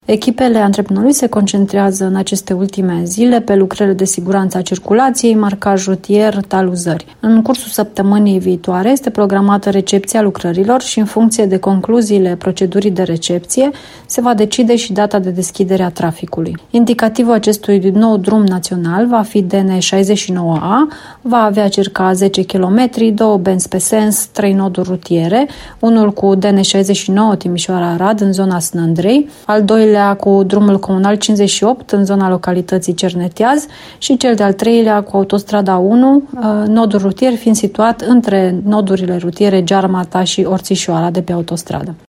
Echipele antreprenorului se concentrează în aceste ultime zile pe lucrările de siguranță a circulației, marcaj rutier, taluzări. În cursul săptămânii viitoare este programată recepția lucrărilor și în funcție de concluziile procedurii de recepție se va decide și data de deschidere a traficului. Indicativul acestui nou drum național va fi DN69A, va avea circa 10 km, 2 benzi pe sens, 3 noduri rutiere, unul cu DN69 Timișoara-Arad în zona Snândrei, al doilea cu drumul comunal 58 în zona localității Cerneteaz și cel de-al treilea cu autostrada 1, nodul rutier fiind situat între nodurile rutiere Gearmata și Orțișoara de pe autostradă.